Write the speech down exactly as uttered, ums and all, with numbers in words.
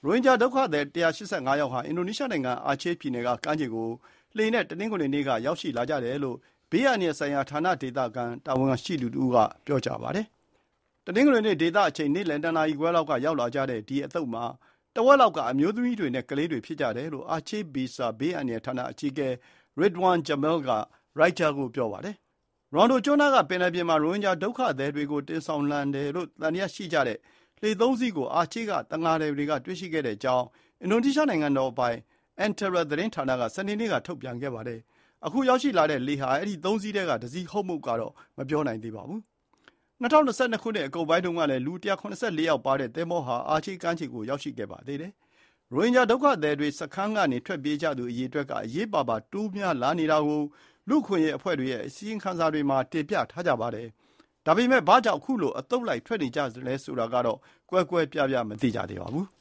ရိုဟင်ဂျာဒုက္ခသည်တစ်ရာ၈၅ယောက်ဟာအင်ဒိုနီးရှားနိုင်ငံအာချေးပြည်နယ်ကကမ်းခြေကိုလှေနဲ့တနင်္ဂနွေနေ့ကရောက်ရှိလာကြတယ်လို့ဘေးအန္တရာယ်ဆိုင်ရာဌာနဒေသခံတာဝန်ရှိသူတစ်ဦးကပြောကြားပါတယ်။တနင်္ဂနွေနေ့ဒေသအချိန်နေ့လယ်နှစ်နာရီခွဲလောက်ကရောက်လာကြတဲ့ဒီအသုတ်မှာတဝက်လောက်ကအမျိုးသမီးတွေနဲ့ကလေးတွေဖြစ်ကြတယ်လို့အာချေးဘီဆာဘေးအန္တရာယ်ဌာနအကြီးအကဲ Ridwan Jamil ကရိုက်တာကိုပြောပါတယ်။ရွန်ဒိုကျွန်းနားကပင်လယ်ပြင်မှာရိုဟင်ဂျာဒုက္ခသည်တွေကိုတင်ဆောင်လာတယ်လို့သံသယရှိကြတဲ့လှေသုံးစီးကိုအာချေးကတံငါသည်တွေကတွေ့ရှိခဲ့တဲ့အကြောင်းအင်ဒိုနီးရှားနိုင်ငံတော်ပိုင် Antara သတင်းဌာနကစနေနေ့ကထုတ်ပြန်ခဲ့ပါတယ်။အခုရောက်ရှိလာတဲ့လှေဟာအဲဒီသုံးစီးထဲကတစ်စီးဟုတ်မဟုတ်ကတော့မပြောနိုင်သေးပါဘူး။၂၀၂၂ ခုနှစ်အကုန်ပိုင်းတုန်းကလည်းလူတစ်ရာ၇၄ယောက်ပါတဲ့သင်္ဘောဟာအာချေးကမ်းခြေကိုရောက်ရှိခဲ့ပါသေးတယ်။ရိုဟင်ဂျာဒုက္ခသည်တွေစခန်းကနေထွက်ပြေးကြသူအရေအတွက်ကအရေးပါပါတိုးများလာနေတာကိုလူ့အခွင့်အရေးအဖွဲ့တွေရဲ့အစီရင်ခံစာတွေမှာတင်ပြထားကြပါတယ်။ဒါပေမဲ့ဘာကြောင့်ခုလိုအသုတ်လိုက်ထွက်နေကြလဲဆိုတာကတော့ကွဲကွဲပြားပြားမသိကြသေးပါဘူး။